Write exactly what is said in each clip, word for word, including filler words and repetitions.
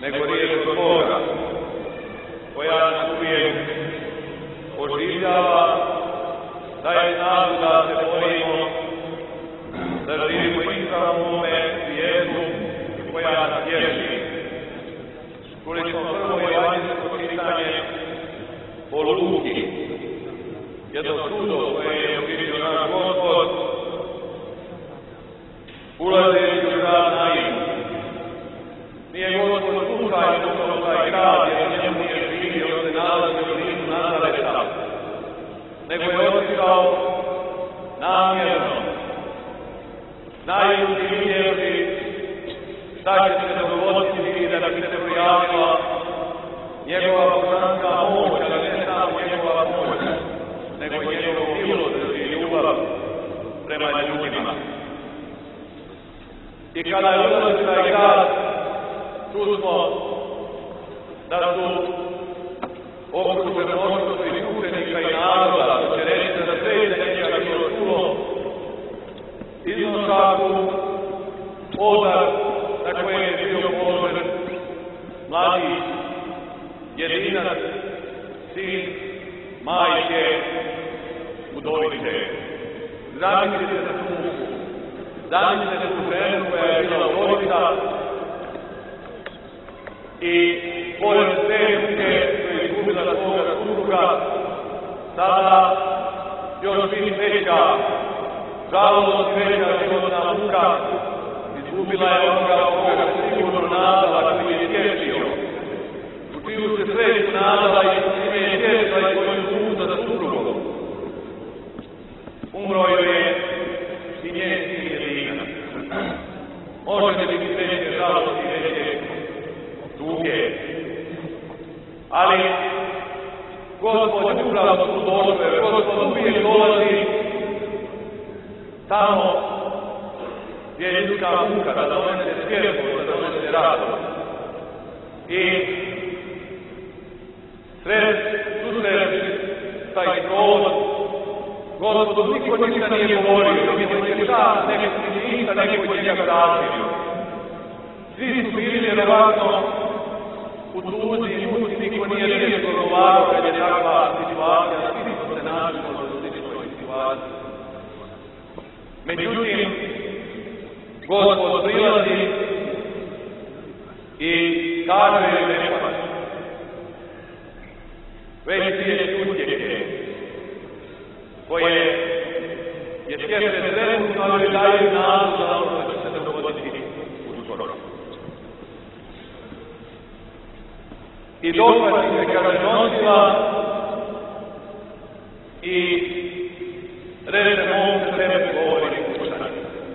nego riječ od Boga, koja nas uvijek oživljava, daje nadu da se borimo, da živimo ispravno u ovome svijetu koja nas tješi. Čuli smo prvo evanđeljsko čitanje o Luki, jedno čudo koje je učinio naš Gospod, ulazeći u grad Nain. Nije Gospod slučajno ušao taj grad, jer njemu je živio, se nalazi u blizu Nazareta, nego je otišao namjerno, znajući i vidjevši šta će se dogoditi i da bi se pojavila njegova božanska moć, ali ne samo njegova moć, nego njegov milosrđe i ljubav prema ljudima. I kada je ulazio taj grad, čusmo da su okružene mnoštvo i učenika i naroda, što će reći da sve je nekada bilo čulo, iznošaku odar na kojem je bio položen mladi jedinac, sin majke udovice. Zamislite se tu muku, zamislite tu ženu koja je bila udovica i pored te muke koja je izgubila svoga supruga, sada još biti veća žalost i veća životna muka, izgubila je onoga koga se sigurno nadala, koji je tješio, u čiju se sreću nadala i čime je tješila i koju suda za suprugom. Umro je i njen sin jedinac. Možete biti veće žalosti i veće tuge. Ali Gospod je upravo tu došao, jer Gospod uvijek dolazi tamo gdje je ljudska muka, da donese svjetlo, da donese radost. I sred susret taj provod, Gospodu niko ništa nije govorio, niko je šta, neko ništa, neko je njega razvio. Svi su bili vjerovatno u tuzi i muci, niko nije riječ govorio kad je takva situacija, svi smo se našli u sličnoj situaciji. Međutim, Gospod prilazi i kaže je nepač. Već prije utjehe, koje je tješe trenutno, ali daju nadu za ono što će se dogoditi uskoro. I dohvati se kada je nosila i reče momče tebe govori kućani.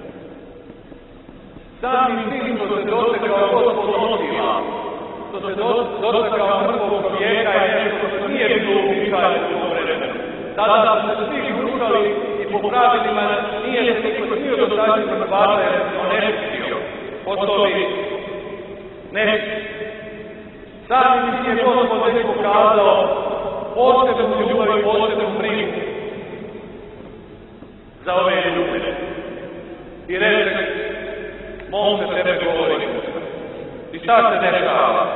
Samim tim što se dotekao Gospod nosila, što se dotekao mrtvog čovjeka je nešto što nije bilo uobičajeno u tom vremenu. Tada su se svi grušali i po pravilima nije se niko smio dotaći mrtvaca jer on ne štio. Postoji nešto. Samim tim je Gospod već pokazao posebnu ljubav i posebnu brigu za ove ljude. I reče, momče tebe govori. I šta se dešava?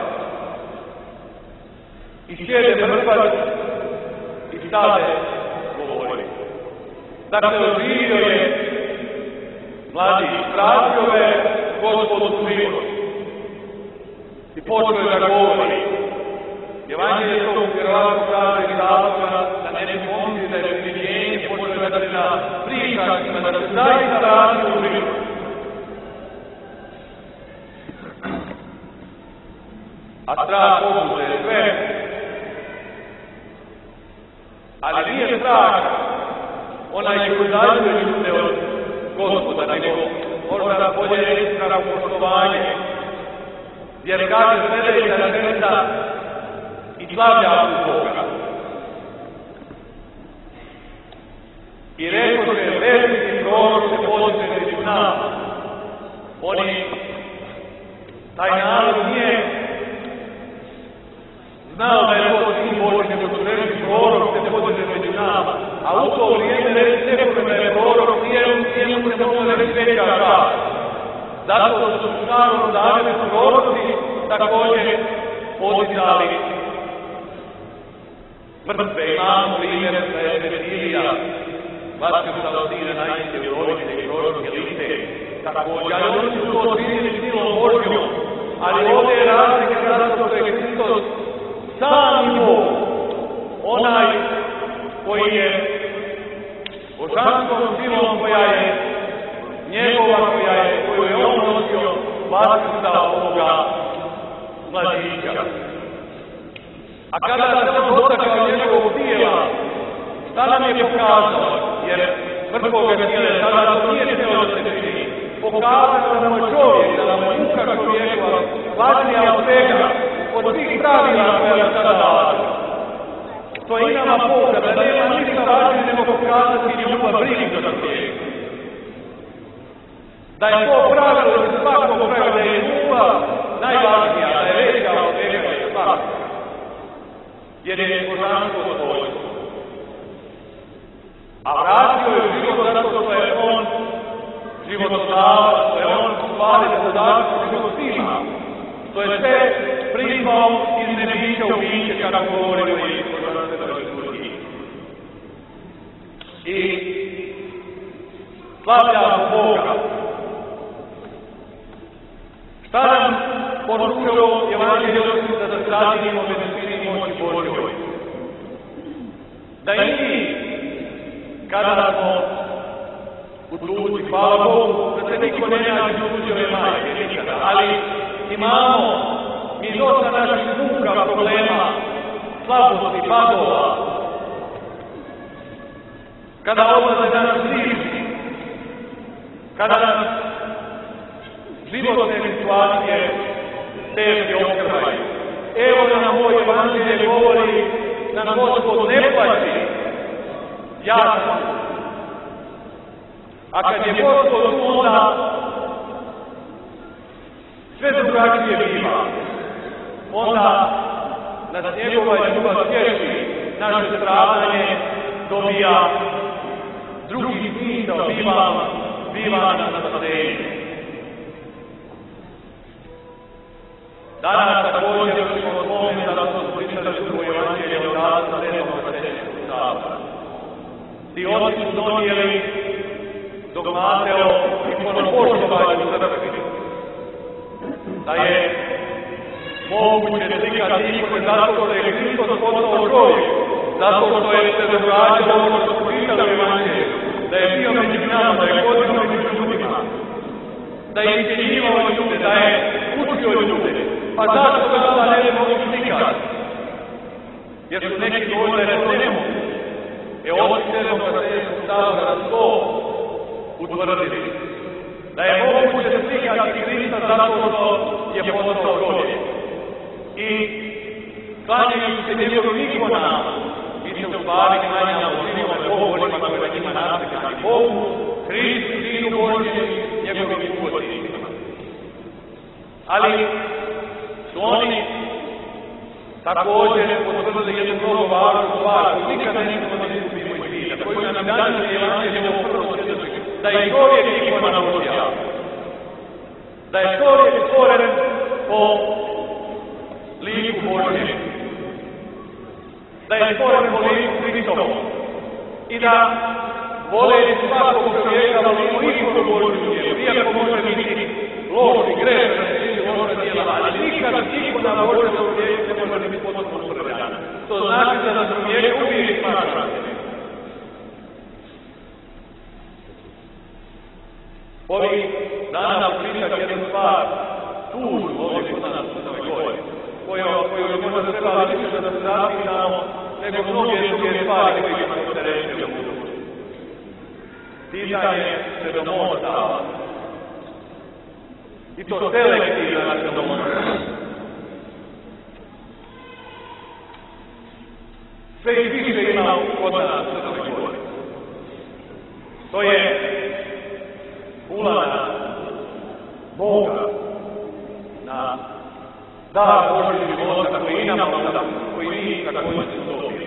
I sjede mrtvac i stade govori. Dakle, oživio je mladi, vratio je Gospodu život. I počeo je da govori. Evanđelje tog vjerovatno kaže iz razloga da ne bi pomisli da je vidjenje, počeo je da se na pričačima, da se zaista radi u život. A strah pokuže sve. Ali nije strah onaj koji daljuje ljude od Gospoda, nego možda bolje reći strah poštovanje. Jer kaže sljedeća rečenica i slavlja u Boga. I rekao se veliki prorok se podiže među nama. Oni, taj narod nije znao da je to sin Boži, nego su veliki prorok se podiže među nama. A u to vrijeme reći nekome je prorok, njemu se može reći veća čast. Zato što su naravno davljeni proroci također mrtve imamo primjer da je Cecilija, vaskrsala sina najčešće roditelje i proročke liste, također, ali oni su to činili silom Božjom, ali ovdje je razlika zato što je Hristos sam Bog, onaj koji je božanskom silom koja je njegova, koja je, koju je on nosio, vaskrstao ovoga mladića. A kada se on dotakao njegovog tijela, šta nam je pokazao? Jer mrtvoga tijela, tada to nije tijelo da se čini. Pokazao nam je čovjek, da nam je muka čovjekova, važnija od svega, od svih pravila koja je sada dala. To je i nama pouka, da nema ništa važnije nego pokazati ljubav, brigu za čovjeka. Da je to pravilo za svakog pravila, da je ljubav najvažnija, da je veća od svega i svakog. Jer je božansko svojstvo. A vratio je život zato što je on životodavac, što je on stvari da završi život svima. To je sve primao iz nebića u biće, kako govorimo i božanstvenoj liturgiji. I slavljamo Boga. Šta nam poručilo Evanđelje da se zadinimo medicini moći Božjoj? Da i mi, kada smo u tuzi, hvala Bogu, da se niko ne nađe u tuđove majke nikada, ali imamo mi dosta naših muka, problema, slabosti, padova. Kada odlaze da nas bliži, kada nas životne situacije teške okrvaju. Evo da nam ovo Evanđelje govori da nam Gospod ne plaći, ja sam. A kad je Gospod tu, onda sve drugačije biva. Onda nas njegova ljubav tješi, naše stradanje dobija drugi smisao, biva, biva na spasenje. Danas također ćemo spomenuti da smo pričali u Evanđelju od Oca Svetog Vaseljenskog sabora. Ti oci su donijeli dogmate o ikonopoštovanju u crkvi. Da je moguće slikati ikone zato što je Hristos postao čovjek, zato što je se događalo ono što smo pričali u Evanđelju, da je bio među nama, da je hodio među ljudima, da je iscjeljivao ljude, da je učio ljude. Pa zato što sada ne mogu slikati. Jer su neki govorili da je to nemoguće. E ovdje Svetog Vaseljenskog sabora to utvrdili. Da je moguće slikati Hrista zato što je postao čovjek. I klanjajući se njegovim ikonama, mi se u stvari klanjamo živome bogovima koje na njima naslikani Bogu, Hristu, Sinu Božjem, njegovim ugodnicima. Ali su oni također potvrdili jednu mnogo važnu stvar koju nikada ne smo ne izgubimo iz vida, koju nam danas je Evanđelje prvo svjedoči, da je čovjek ikona Božja. Da je čovjek stvoren po liku Božjem. Da je stvoren po liku Hristovom. I da voleći svakog čovjeka volimo ikonu Božju djelu, iako može biti loš i grešan, ali nikad ikona Božja čovjeka ne može biti potpuno predana. To znači da na čovjeka uvijek smatrate. Ovih dana pričati jednu stvar, tužnu ovdje kod nas u Crnoj Gori, koju je možda trebala više da se zapitamo, nego mnoge druge stvari koje smo se rešili u budućnosti. Pitanje sredomorstava. I to selektivna na sredomorstava. Sve i više ima kod nas u Crnoj Gori. To je ulana Boga na dar Božeg života koji imamo, koji mi također su dobili.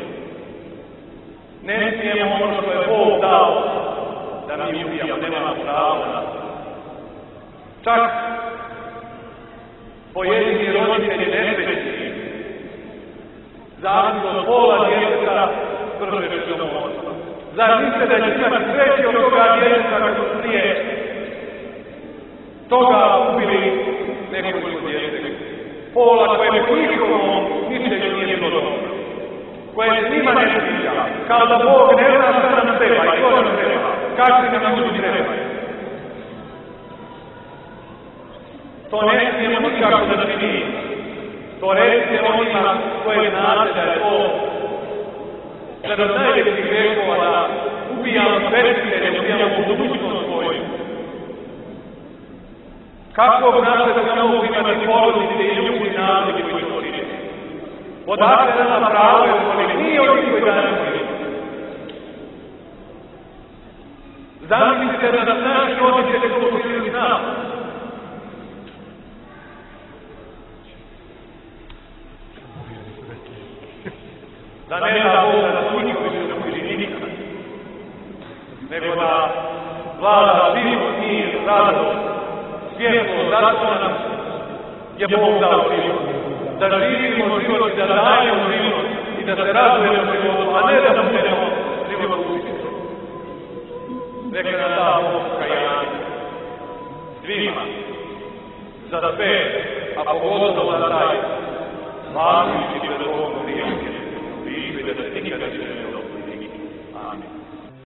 Ne smijemo ono što je Bog dao da mi ubijamo, nemamo pravo na to. Čak pojedini roditelji nesrećni zavisno od pola djeteta brže će domoćstva. Zar mislite da će imati sreće od toga djeteta kako su prije toga ubili nekoliko djece? Pola koje po njihovom mišljenju nije bilo dobro, koje se njima ne sviđa, kao da Bog ne zna šta nam treba i ko nam treba, kakvi nam ljudi trebaju. To ne smijemo nikako da činimo. To recite onima koje znate da je to jedan od najvećih grehova, da ubijamo besmisleno, ubijamo budućnost svoju. Kako znate da ne mogu imati porodice i ljudi narodi koji to čine? Odakle nama pravo je koji nije oni koji danas živi. Zamislite da nas naši roditelji to učinili s nama. Da ne da Bog da su njihovi ne učini nikad, nego da vlada život, mir, radost, svjetlo, zato nam je Bog dao život. Da živimo život, da dajemo život i da se radujemo životu, a ne da budemo život učiti. Neka nam da Bog kajanje svima, za sve, a pogotovo za taj važnički pred